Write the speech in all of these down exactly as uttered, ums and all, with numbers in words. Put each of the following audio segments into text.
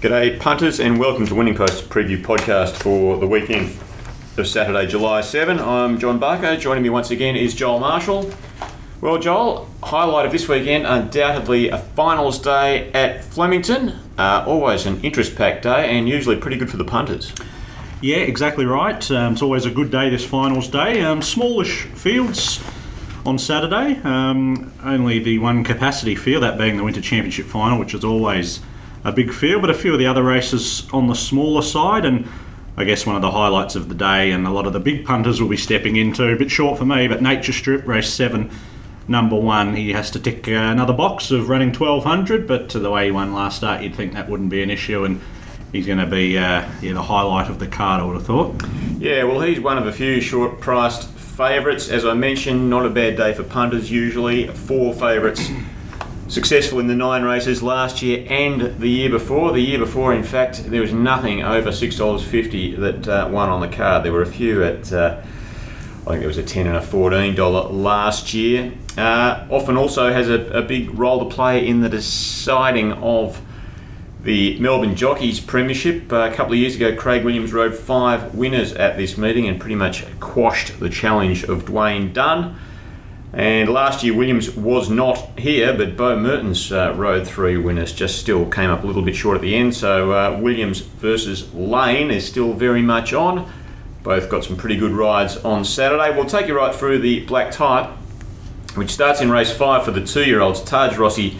G'day punters and welcome to Winning Post's preview podcast for the weekend of Saturday, July seventh. I'm John Barker. Joining me once again is Joel Marshall. Well, Joel, highlight of this weekend, undoubtedly a finals day at Flemington. Uh, always an interest-packed day and usually pretty good for the punters. Yeah, exactly right. Um, it's always a good day, this finals day. Um, smallish fields on Saturday. Um, only the one capacity field, that being the Winter Championship final, which is always a big field, but a few of the other races on the smaller side, and I guess one of the highlights of the day, and a lot of the big punters will be stepping into, a bit short for me, but Nature Strip, race seven, number one. He has to tick uh, another box of running twelve hundred, but to the way he won last start, you'd think that wouldn't be an issue, and he's going to be uh, yeah, the highlight of the card, I would have thought. Yeah, well, he's one of a few short-priced favourites. As I mentioned, not a bad day for punters usually. Four favourites successful in the nine races last year and the year before. The year before, in fact, there was nothing over six dollars fifty that uh, won on the card. There were a few at, uh, I think there was a ten and a fourteen dollars last year. Uh, often also has a, a big role to play in the deciding of the Melbourne Jockeys Premiership. Uh, a couple of years ago, Craig Williams rode five winners at this meeting and pretty much quashed the challenge of Dwayne Dunn. And last year Williams was not here, but Bo Mertens uh, rode three winners, just still came up a little bit short at the end. So uh, Williams versus Lane is still very much on. Both got some pretty good rides on Saturday. We'll take you right through the black type, which starts in race five for the two-year-olds, Taj Rossi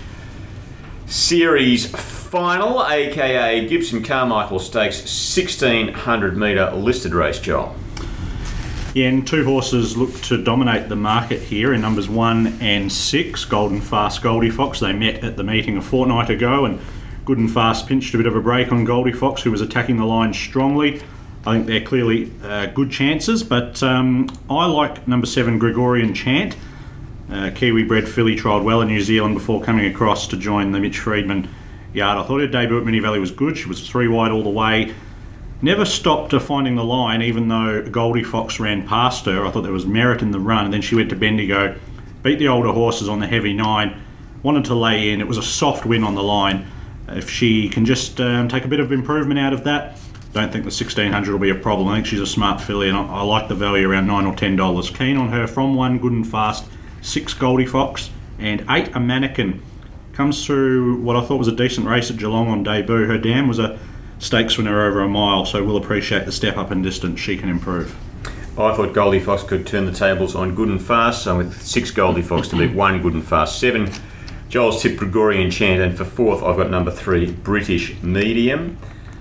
Series Final, aka Gibson Carmichael Stakes sixteen hundred metre listed race, Joel. Yeah, and two horses look to dominate the market here in numbers one and six. Golden Fast Goldie Fox. They met at the meeting a fortnight ago, and Good and Fast pinched a bit of a break on Goldie Fox, who was attacking the line strongly. I think they're clearly uh, good chances, but um, I like number seven Gregorian Chant. Uh, Kiwi-bred filly, trialled well in New Zealand before coming across to join the Mitch Freedman yard. I thought her debut at Moonee Valley was good. She was three wide all the way. Never stopped to finding the line, even though Goldie Fox ran past her. I thought there was merit in the run, and then she went to Bendigo, beat the older horses on the heavy nine, wanted to lay in. It was a soft win on the line. If she can just um, take a bit of improvement out of that, don't think the sixteen hundred will be a problem. I think she's a smart filly, and I, I like the value around nine or ten dollars. Keen on her from one, Good and Fast, six Goldie Fox, and eight a Mannequin. Comes through what I thought was a decent race at Geelong on debut. Her dam was a stakes winner over a mile, so we'll appreciate the step up in distance. She can improve. I thought Goldie Fox could turn the tables on Good and Fast, so with six Goldie Fox to beat one Good and Fast, seven Joel's tip Gregorian Chant, and for fourth I've got number three British Medium.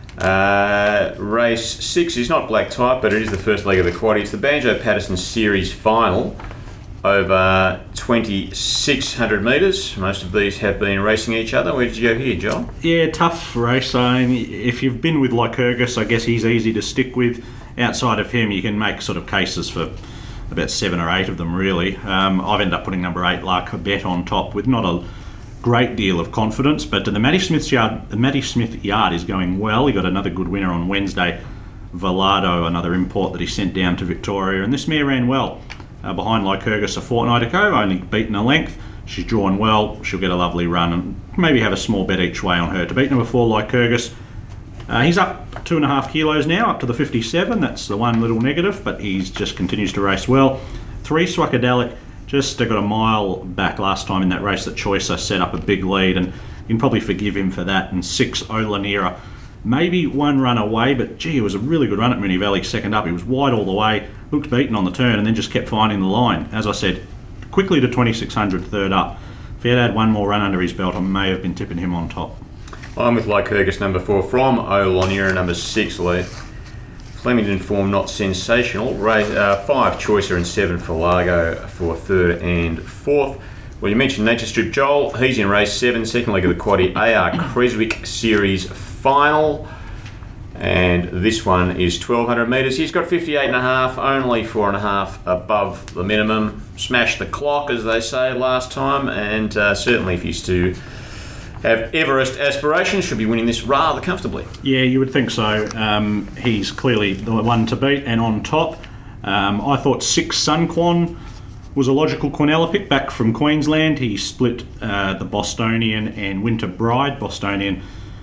Uh, race six is not black type, but it is the first leg of the quad. It's the Banjo Patterson Series Final over twenty-six hundred metres. Most of these have been racing each other. Where did you go here, Joel? Yeah, tough race. I mean, if you've been with Lycurgus, I guess he's easy to stick with. Outside of him, you can make sort of cases for about seven or eight of them, really. Um, I've ended up putting number eight, La Corbett, on top with not a great deal of confidence, but the Matty Smith's yard, the Matty Smith yard is going well. He got another good winner on Wednesday. Velado, another import that he sent down to Victoria, and this mare ran well. Uh, behind Lycurgus a fortnight ago, only beaten a length. She's drawn well, she'll get a lovely run, and maybe have a small bet each way on her. To beat number four, Lycurgus, uh, he's up two and a half kilos now, up to the fifty-seven. That's the one little negative, but he just continues to race well. Three, Swakadelic, just got a mile back last time in that race that Choicer set up a big lead, and you can probably forgive him for that. And six, Olanira, maybe one run away, but gee, it was a really good run at Moonee Valley second up. He was wide all the way, looked beaten on the turn, and then just kept finding the line. As I said, quickly to twenty-six hundred third up. If he had had one more run under his belt, I may have been tipping him on top. I'm with Lycurgus number four from Olanira number six. Flemington form not sensational. Race, uh, five Choicer and seven for Largo for third and fourth. Well, you mentioned Nature Strip, Joel. He's in race seven, second leg of the quaddie, A R Creswick Series Final. And this one is twelve hundred metres. He's got fifty-eight and a half, only four and a half above the minimum. Smashed the clock, as they say, last time, and uh, certainly if he's to have Everest aspirations, should be winning this rather comfortably. Yeah, you would think so. Um, he's clearly the one to beat and on top. Um, I thought six Sunquan was a logical Quinella pick back from Queensland. He split uh, the Bostonian and Winter Bride. Bostonian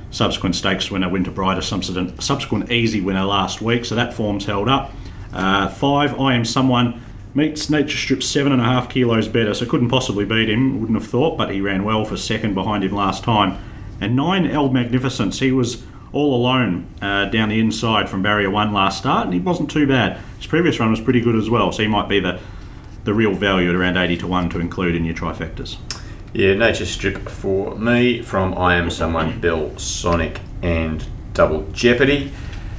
subsequent stakes winner, Winter Brighter, subsequent, subsequent easy winner last week, so that form's held up. Uh, five, I Am Someone, meets Nature Strip seven and a half kilos better, so couldn't possibly beat him, wouldn't have thought, but he ran well for second behind him last time. And nine, El Magnificence, he was all alone uh, down the inside from barrier one last start, and he wasn't too bad. His previous run was pretty good as well, so he might be the, the real value at around eighty to one to include in your trifectas. Yeah, Nature Strip for me from I Am Someone, Bell, Sonic and Double Jeopardy.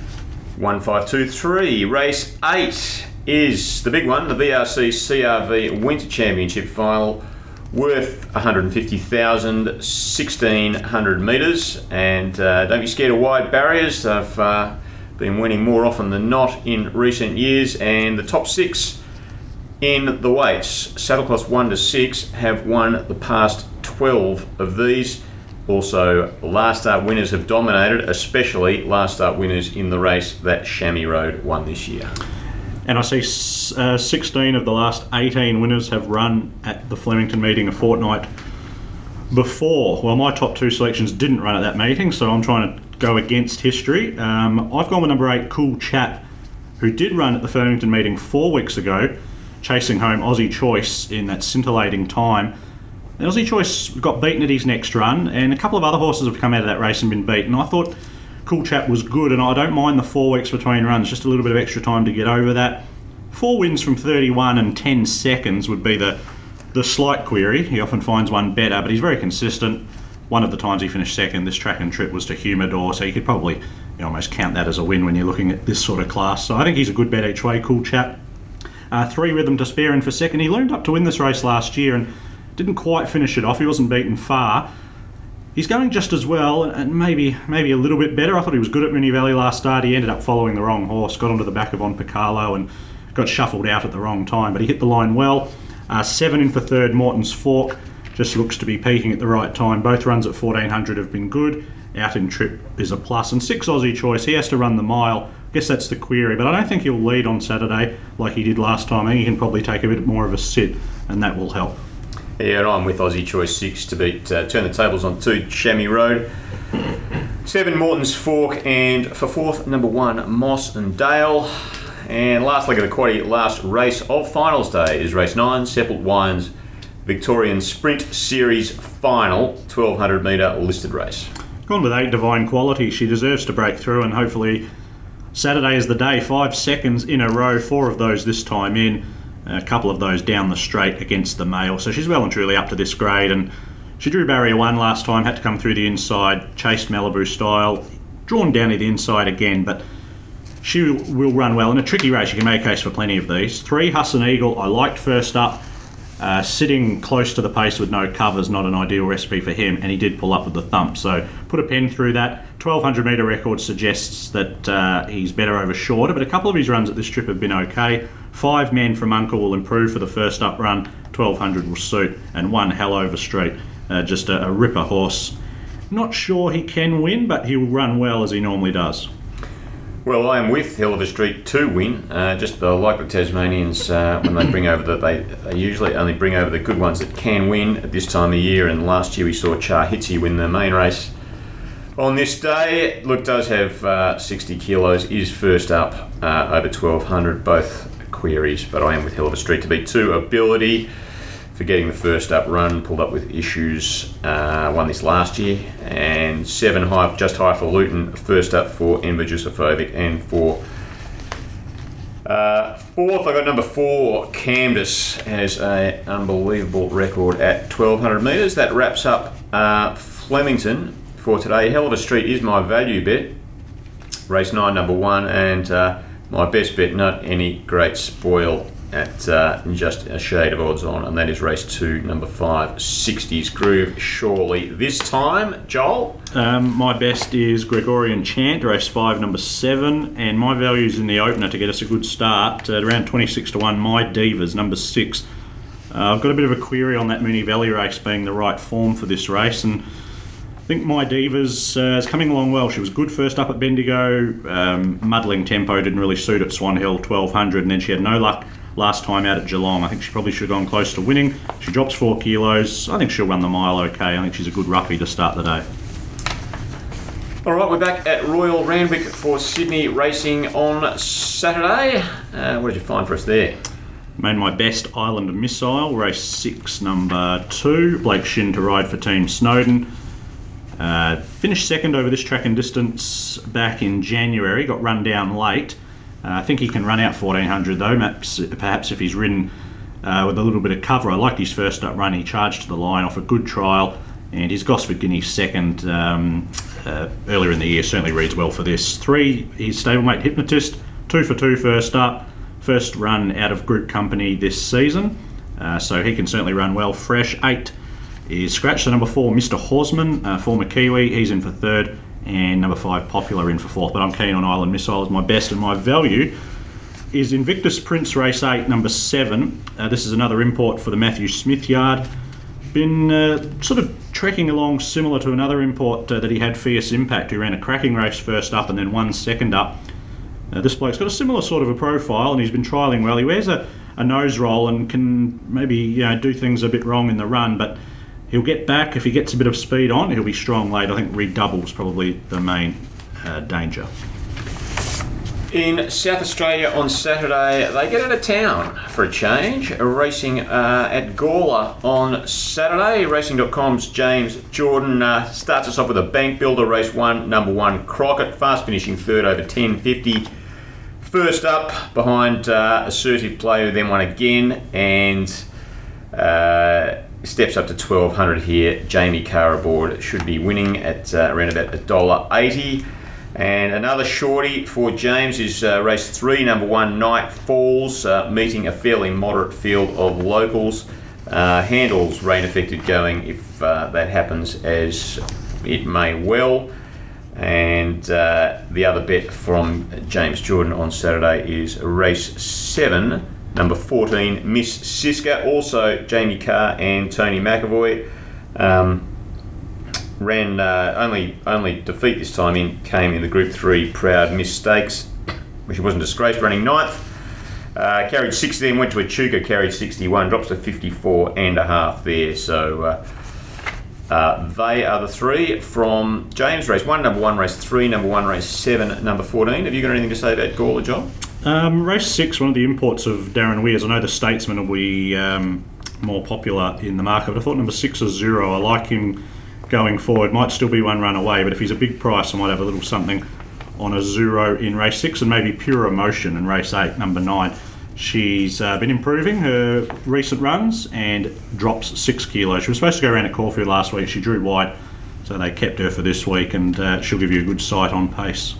one five two three, race eight is the big one, the V R C C R V Winter Championship final, worth one hundred fifty thousand, sixteen hundred metres, and uh, don't be scared of wide barriers. They've uh, been winning more often than not in recent years, and the top six in the weights, saddlecloths one to six, have won the past twelve of these. Also, last start winners have dominated, especially last start winners in the race that Chamois Road won this year. And I see uh, sixteen of the last eighteen winners have run at the Flemington meeting a fortnight before. Well, my top two selections didn't run at that meeting, so I'm trying to go against history. Um, I've gone with number eight, Cool Chap, who did run at the Flemington meeting four weeks ago, chasing home Aussie Choice in that scintillating time. And Aussie Choice got beaten at his next run, and a couple of other horses have come out of that race and been beaten. I thought Cool Chap was good, and I don't mind the four weeks between runs, just a little bit of extra time to get over that. Four wins from thirty-one and ten seconds would be the, the slight query. He often finds one better, but he's very consistent. One of the times he finished second, this track and trip, was to Humidor, so you could probably you know, almost count that as a win when you're looking at this sort of class. So I think he's a good bet each way, Cool Chap. Uh, three, Rhythm to Spare in for second. He loomed up to win this race last year and didn't quite finish it off. He wasn't beaten far. He's going just as well, and maybe maybe a little bit better. I thought he was good at Moonee Valley last start. He ended up following the wrong horse, got onto the back of On Picarlo and got shuffled out at the wrong time, but he hit the line well. Uh, seven in for third, Morton's Fork, just looks to be peaking at the right time. Both runs at fourteen hundred have been good. Out in trip is a plus. And six, Aussie Choice, he has to run the mile. I guess that's the query, but I don't think he'll lead on Saturday like he did last time. I think he can probably take a bit more of a sit, and that will help. Yeah, and I'm with Aussie Choice six to beat uh, turn the tables on two, Chamois Road. Seven, Morton's Fork, and for fourth, number one, Moss and Dale. And last leg of the quaddie, last race of finals day is race nine, Seppelt Wines Victorian Sprint Series Final, twelve hundred metre listed race. Gone with eight, Divine Quality. She deserves to break through, and hopefully Saturday is the day. Five seconds in a row, four of those this time in. A couple of those down the straight against the male, so she's well and truly up to this grade. And she drew barrier one last time, had to come through the inside, chased Malibu Style, drawn down to the inside again, but she will run well. In a tricky race, you can make a case for plenty of these. Three, Husson Eagle, I liked first up. Uh, sitting close to the pace with no covers, not an ideal recipe for him, and he did pull up with the thump, so put a pen through that. twelve hundred metre record suggests that uh, he's better over shorter, but a couple of his runs at this trip have been okay. Five, Men from Uncle, will improve for the first up run. twelve hundred will suit, and one, Hell Over Street, uh, just a, a ripper horse. Not sure he can win, but he'll run well as he normally does. Well, I am with Hell of a Street to win. Uh, just uh, like the Tasmanians, uh, when they bring over the, they, they usually only bring over the good ones that can win at this time of year. And last year we saw Char Hitsy win the main race. On this day, look, does have uh, sixty kilos, is first up uh, over twelve hundred, both queries. But I am with Hell of a Street to beat two, Ability, for getting the first up run, pulled up with issues, uh, won this last year. And seven, high, just high for Luton, first up for Enver Jusufovic. And for uh, fourth, I got number four, Camdus, has an unbelievable record at twelve hundred metres. That wraps up uh, Flemington for today. Hell of a Street is my value bet, race nine, number one, and uh, my best bet, not any great spoil, at uh, just a shade of odds on, and that is race two, number five, sixties Groove, surely this time. Joel? Um, my best is Gregorian Chant, race five, number seven, and my value's in the opener to get us a good start at around twenty-six to one, My Divas, number six. Uh, I've got a bit of a query on that Moonee Valley race being the right form for this race, and I think My Divas uh, is coming along well. She was good first up at Bendigo, um, muddling tempo didn't really suit at Swan Hill, twelve hundred, and then she had no luck last time out at Geelong. I think she probably should have gone close to winning. She drops four kilos. I think she'll run the mile okay. I think she's a good roughie to start the day. All right, we're back at Royal Randwick for Sydney racing on Saturday. Uh, what did you find for us there? Made my best Island Missile, race six, number two. Blake Shin to ride for Team Snowden. Uh, finished second over this track and distance back in January. Got run down late. Uh, I think he can run out fourteen hundred though. Perhaps, perhaps if he's ridden uh, with a little bit of cover. I liked his first up run. He charged to the line off a good trial, and his Gosford Guinea second um, uh, earlier in the year certainly reads well for this. Three, his stablemate Hypnotist, two for two first up. First run out of group company this season, uh, so he can certainly run well. Fresh. Eight is scratch. So number four, Mister Horsman, uh, former Kiwi, he's in for third, and number five, Popular, in for fourth. But I'm keen on Island Missile as my best, and my value is Invictus Prince, race eight, number seven. Uh, this is another import for the Matthew Smith yard. Been uh, sort of trekking along similar to another import uh, that he had, Fierce Impact, who ran a cracking race first up and then one second up. Uh, this bloke's got a similar sort of a profile, and he's been trialling well. He wears a, a nose roll and can maybe you know do things a bit wrong in the run, but he'll get back if he gets a bit of speed on. He'll be strong late. I think redouble's probably the main uh, danger. In South Australia on Saturday, they get out of town for a change. Racing uh, at Gawler on Saturday. Racing dot com's James Jordan uh, starts us off with a bank builder. Race one, number one, Crockett, fast finishing third over ten fifty. First up behind uh, Assertive Play, who then won again, and uh, steps up to twelve hundred here. Jamie Carr aboard, should be winning at uh, around about one dollar eighty. And another shorty for James is uh, race three, number one, Night Falls, uh, meeting a fairly moderate field of locals. Uh, handles rain affected going if uh, that happens, as it may well. And uh, the other bet from James Jordan on Saturday is race seven, number fourteen, Miss Siska, also Jamie Carr and Tony McAvoy. Um, ran uh, only only defeat this time in came in the Group three Proud Miss Stakes, which he wasn't disgraced, running ninth. Uh, carried sixty, then went to Echuca, carried sixty-one, drops to fifty-four and a half there. So uh, uh, they are the three from James. Race one, number one, race three, number one, race seven, number fourteen. Have you got anything to say about Gawler, John? Um, race six, one of the imports of Darren Weirs. I know the Statesman will be um, more popular in the market, but I thought number six is Zero. I like him going forward. Might still be one run away, but if he's a big price, I might have a little something on a Zero in race six, and maybe Pure Emotion in race eight, number nine. She's uh, been improving her recent runs and drops six kilos. She was supposed to go around at Caulfield last week. She drew wide, so they kept her for this week, and uh, she'll give you a good sight on pace.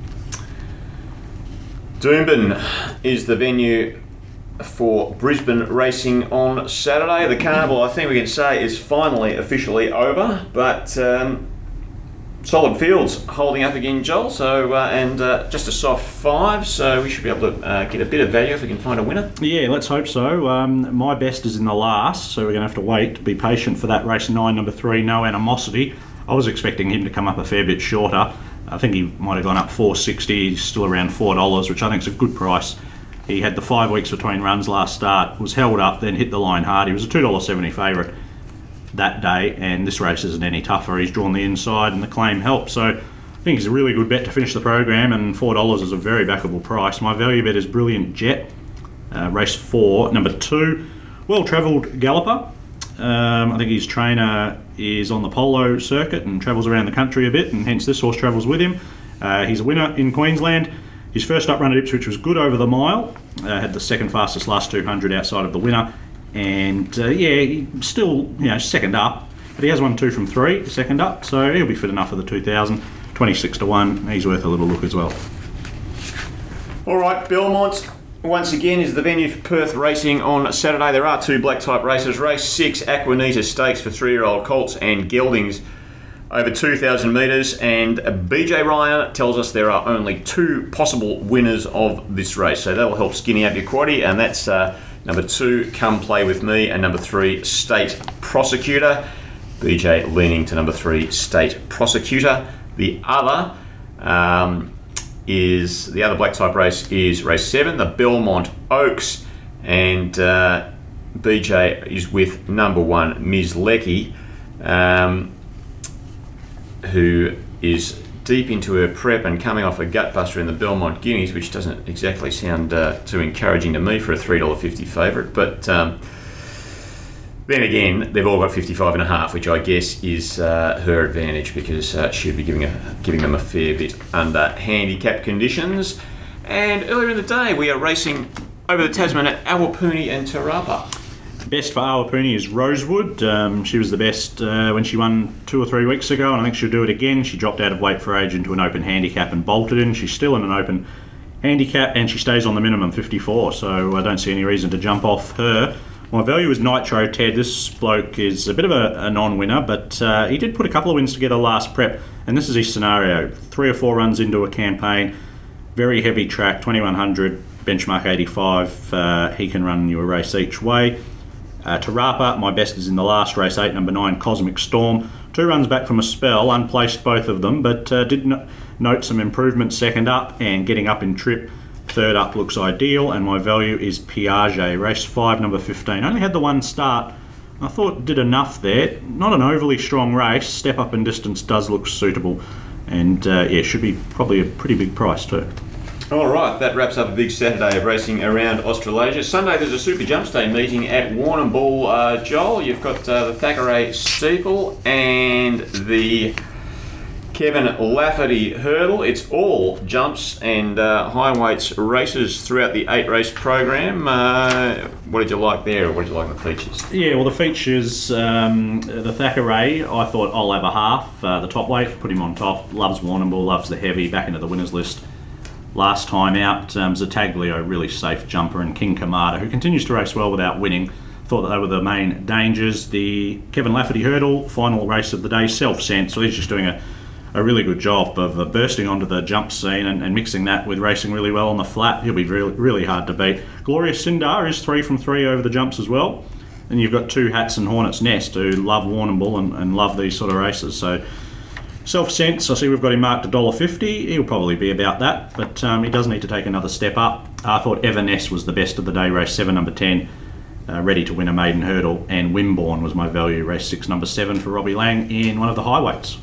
Doomben is the venue for Brisbane racing on Saturday. The carnival, I think we can say, is finally officially over, but um, solid fields holding up again, Joel. So uh, and uh, just a soft five, so we should be able to uh, get a bit of value if we can find a winner. Yeah, let's hope so. Um, my best is in the last, so we're going to have to wait. Be patient for that. Race nine, number three, No Animosity. I was expecting him to come up a fair bit shorter. I think he might have gone up four sixty. He's still around four dollars, which I think is a good price. He had the five weeks between runs last start, was held up, then hit the line hard. He was a two dollars seventy favourite that day, and this race isn't any tougher. He's drawn the inside and the claim helps. So I think it's a really good bet to finish the program, and four dollars is a very backable price. My value bet is Brilliant Jet, uh, race four, number two, well-travelled galloper. Um, I think his trainer is on the polo circuit and travels around the country a bit, and hence this horse travels with him. Uh, he's a winner in Queensland. His first up run at Ipswich was good over the mile, uh, had the second fastest last two hundred outside of the winner, and uh, yeah, he still, you know, second up, but he has won two from three, second up, so he'll be fit enough for the two thousand, twenty-six to one, he's worth a little look as well. Alright, Belmont once again is the venue for Perth racing on Saturday. There are two black type races. Race six, Aquanita Stakes for three-year-old colts and geldings over two thousand metres, and B J Ryan tells us there are only two possible winners of this race, so that'll help skinny up your quaddie, and that's uh, number two, Come Play With Me, and number three, State Prosecutor. B J leaning to number three, State Prosecutor. The other um, is the other black type race is race seven, the Belmont Oaks, and uh, B J is with number one, Miz Lecky, um, who is deep into her prep and coming off a gutbuster in the Belmont Guineas, which doesn't exactly sound uh, too encouraging to me for a three dollars fifty favourite. But um, then again, they've all got fifty-five and a half, which I guess is uh, her advantage because uh, she'd be giving a, giving them a fair bit under handicap conditions. And earlier in the day, we are racing over the Tasman at Awapuni and Te Rapa. Best for Awapuni is Rosewood. Um, she was the best uh, when she won two or three weeks ago, and I think she'll do it again. She dropped out of weight for age into an open handicap and bolted in. She's still in an open handicap, and she stays on the minimum fifty-four, so I don't see any reason to jump off her. My value is Nitro Ted. This bloke is a bit of a, a non-winner, but uh, he did put a couple of wins together last prep, and this is his scenario. Three or four runs into a campaign, very heavy track, twenty-one hundred, benchmark eighty-five. Uh, he can run you a race each way. Uh, Te Rapa, my best is in the last race, eight, number nine, Cosmic Storm. Two runs back from a spell, unplaced both of them, but uh, did no- note some improvement second up, and getting up in trip, third up looks ideal, and my value is Piaget, race five, number fifteen. Only had the one start. I thought did enough there. Not an overly strong race. Step up in distance does look suitable, and uh, yeah, should be probably a pretty big price too. All right, that wraps up a big Saturday of racing around Australasia. Sunday, there's a Super Jumps Day meeting at Warrnambool. Uh, Joel, you've got uh, the Thackeray Steeple and the Kevin Lafferty Hurdle. It's all jumps and uh, high weights races throughout the eight race program. Uh, what did you like there, or what did you like in the features? Yeah, well, the features, um, the Thackeray, I thought I'll have a half. Uh, the top weight, put him on top. Loves Warrnambool, loves the heavy, back into the winners list. Last time out, um, Zataglio, really safe jumper, and King Kamada, who continues to race well without winning. Thought that they were the main dangers. The Kevin Lafferty Hurdle, final race of the day, self-sent, so he's just doing a, a really good job of uh, bursting onto the jump scene and, and mixing that with racing really well on the flat. He'll be really, really hard to beat. Glorious Sindar is three from three over the jumps as well. And you've got Two Hats and Hornet's Nest, who love Warrnambool and, and love these sort of races. So self-sense, I see we've got him marked one dollar fifty. He'll probably be about that, but um, he does need to take another step up. I thought Everness was the best of the day, race seven, number ten, uh, ready to win a maiden hurdle, and Wimborne was my value, race six, number seven, for Robbie Lang in one of the highweights.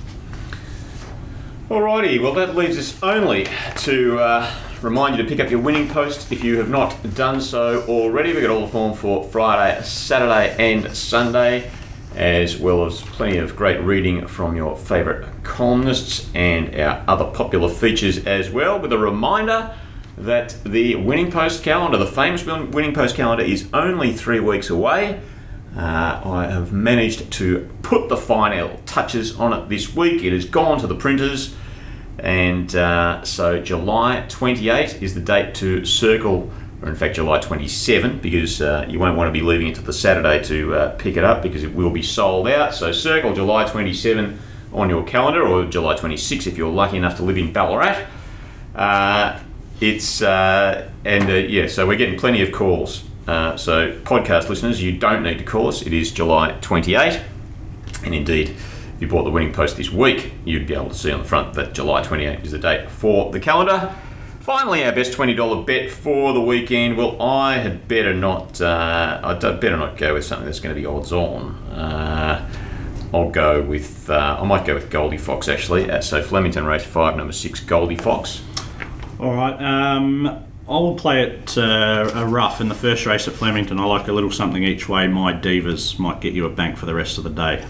Alrighty, well that leaves us only to uh, remind you to pick up your winning post if you have not done so already. We've got all the form for Friday, Saturday and Sunday, as well as plenty of great reading from your favourite columnists and our other popular features as well, with a reminder that the Winning Post calendar, the famous Winning Post calendar, is only three weeks away. Uh, I have managed to put the final touches on it this week. It has gone to the printers, and uh, so July twenty-eighth is the date to circle, or in fact July twenty-seventh, because uh, you won't want to be leaving it to the Saturday to uh, pick it up, because it will be sold out. So circle July twenty-seventh on your calendar, or July twenty-sixth if you're lucky enough to live in Ballarat. Uh, it's uh, and uh, yeah, so we're getting plenty of calls. Uh, so podcast listeners, you don't need to call us. It is July twenty-eighth, and indeed, if you bought the Winning Post this week, you'd be able to see on the front that July twenty-eighth is the date for the calendar. Finally, our best twenty dollars bet for the weekend. Well, I had better not. Uh, I'd better not go with something that's going to be odds on. Uh, I'll go with. Uh, I might go with Goldie Fox actually. Uh, so Flemington race five, number six, Goldie Fox. All right. Um, I'll play it uh, a rough in the first race at Flemington. I like a little something each way. My Divas might get you a bank for the rest of the day.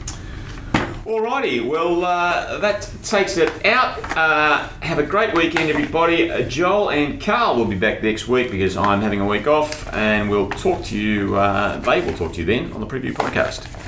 Alrighty, well uh, that takes it out. Uh, have a great weekend, everybody. Uh, Joel and Carl will be back next week because I'm having a week off, and we'll talk to you. Uh, they will talk to you then on the preview podcast.